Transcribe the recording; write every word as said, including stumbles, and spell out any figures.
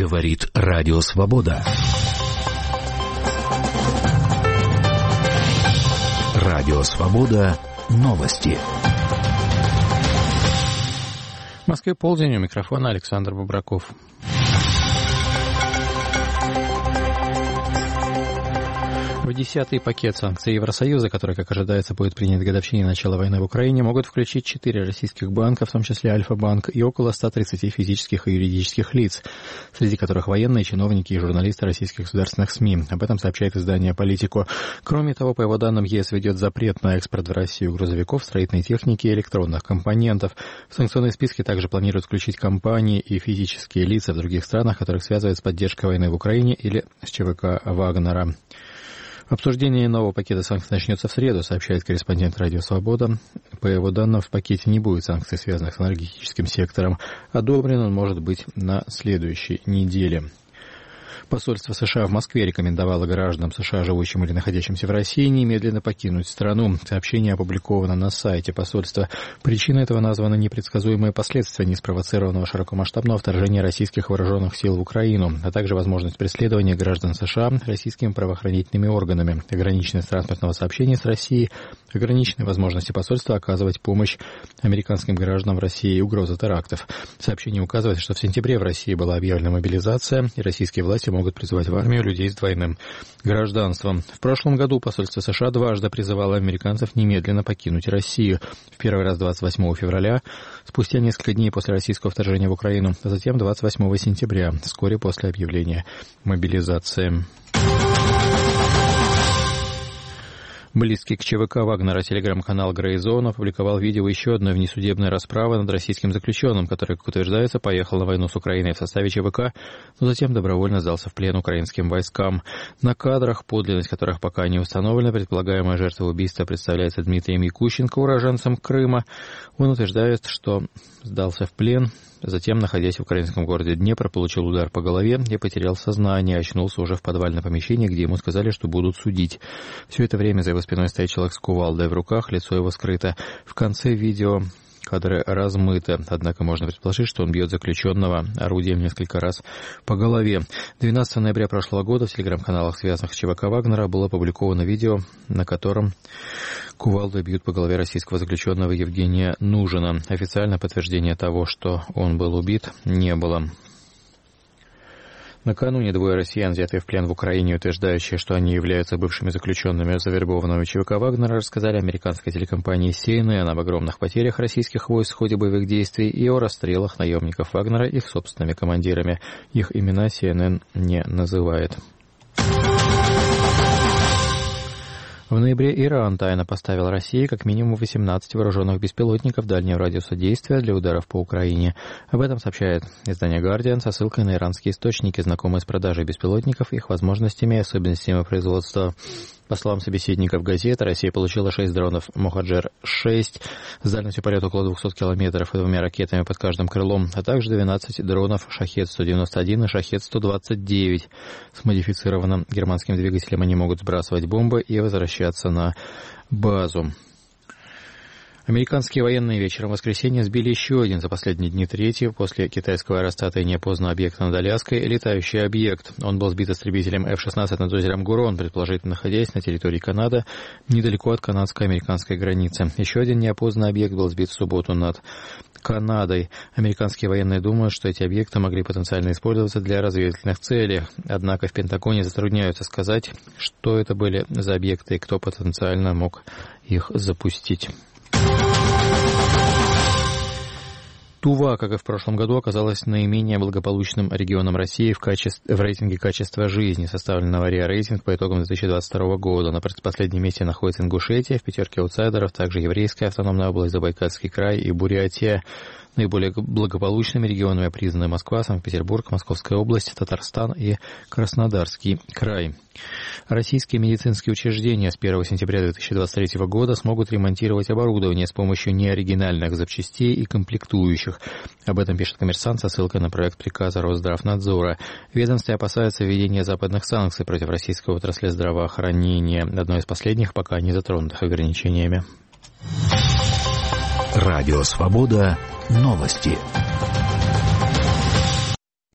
Говорит Радио Свобода. Радио Свобода. Новости. В Москве полдень, у микрофона Александр Бобраков. В десятый пакет санкций Евросоюза, который, как ожидается, будет принят к годовщине начала войны в Украине, могут включить четыре российских банка, в том числе Альфа-банк, и около ста тридцати физических и юридических лиц, среди которых военные, чиновники и журналисты российских государственных СМИ. Об этом сообщает издание «Политико». Кроме того, по его данным, ЕС ведет запрет на экспорт в Россию грузовиков, строительной техники и электронных компонентов. В санкционные списки также планируют включить компании и физические лица в других странах, которых связывают с поддержкой войны в Украине или с ЧВК «Вагнера». Обсуждение нового пакета санкций начнется в среду, сообщает корреспондент «Радио Свобода». По его данным, в пакете не будет санкций, связанных с энергетическим сектором. Одобрен он может быть на следующей неделе. Посольство США в Москве рекомендовало гражданам США, живущим или находящимся в России, немедленно покинуть страну. Сообщение опубликовано на сайте посольства. Причиной этого названы непредсказуемые последствия неспровоцированного широкомасштабного вторжения российских вооруженных сил в Украину, а также возможность преследования граждан США российскими правоохранительными органами, ограниченность транспортного сообщения с Россией, ограниченные возможности посольства оказывать помощь американским гражданам в России и угроза терактов. Сообщение указывает, что в сентябре в России была объявлена мобилизация, и российские власти могут призывать в армию людей с двойным гражданством. В прошлом году посольство США дважды призывало американцев немедленно покинуть Россию. В первый раз двадцать восьмого февраля, спустя несколько дней после российского вторжения в Украину, а затем двадцать восьмого сентября, вскоре после объявления мобилизации. Близкий к ЧВК Вагнера телеграм-канал Грейзон опубликовал видео еще одной внесудебной расправы над российским заключенным, который, как утверждается, поехал на войну с Украиной в составе ЧВК, но затем добровольно сдался в плен украинским войскам. На кадрах, подлинность которых пока не установлена, предполагаемая жертва убийства представляется Дмитрием Якущенко, уроженцем Крыма. Он утверждает, что сдался в плен, затем, находясь в украинском городе Днепр, получил удар по голове и потерял сознание, очнулся уже в подвальном помещении, где ему сказали, что будут судить. Все это время за его спиной стоит человек с кувалдой в руках, лицо его скрыто. В конце видео кадры размыты, однако можно предположить, что он бьет заключенного орудием несколько раз по голове. двенадцатого ноября прошлого года в телеграм-каналах, связанных с ЧВК Вагнера, было опубликовано видео, на котором кувалдой бьют по голове российского заключенного Евгения Нужина. Официально подтверждения того, что он был убит, не было. Накануне двое россиян, взятые в плен в Украине, утверждающие, что они являются бывшими заключенными завербованного ЧВК Вагнера, рассказали американской телекомпании си эн эн об огромных потерях российских войск в ходе боевых действий и о расстрелах наемников Вагнера их собственными командирами. Их имена си эн эн не называет. В ноябре Иран тайно поставил России как минимум восемнадцать вооруженных беспилотников дальнего радиуса действия для ударов по Украине. Об этом сообщает издание «Гардиан» со ссылкой на иранские источники, знакомые с продажей беспилотников, их возможностями и особенностями производства. По словам собеседников газеты, Россия получила шесть дронов «Мохаджер шесть» с дальностью полета около двухсот километров и двумя ракетами под каждым крылом, а также двенадцать дронов «Шахед сто девяносто один» и «Шахед сто двадцать девять». С модифицированным германским двигателем они могут сбрасывать бомбы и возвращаться на базу. Американские военные вечером в воскресенье сбили еще один за последние дни третий после китайского аэростата и неопознанного объекта над Аляской летающий объект. Он был сбит истребителем эф шестнадцать над озером Гурон, предположительно находясь на территории Канады, недалеко от канадско-американской границы. Еще один неопознанный объект был сбит в субботу над Канадой. Американские военные думают, что эти объекты могли потенциально использоваться для разведывательных целей. Однако в Пентагоне затрудняются сказать, что это были за объекты и кто потенциально мог их запустить. Тува, как и в прошлом году, оказалась наименее благополучным регионом России в, качестве, в рейтинге качества жизни, составленного РИА Рейтинг по итогам две тысячи двадцать второго года. На предпоследнем месте находится Ингушетия, в пятерке аутсайдеров также Еврейская автономная область, Забайкальский край и Бурятия. Наиболее благополучными регионами признаны Москва, Санкт-Петербург, Московская область, Татарстан и Краснодарский край. Российские медицинские учреждения с первого сентября две тысячи двадцать третьего года смогут ремонтировать оборудование с помощью неоригинальных запчастей и комплектующих. Об этом пишет «Коммерсант» со ссылкой на проект приказа Росздравнадзора. Ведомство опасается введения западных санкций против российской отрасли здравоохранения, одной из последних пока не затронутых ограничениями. Радио Свобода. Новости.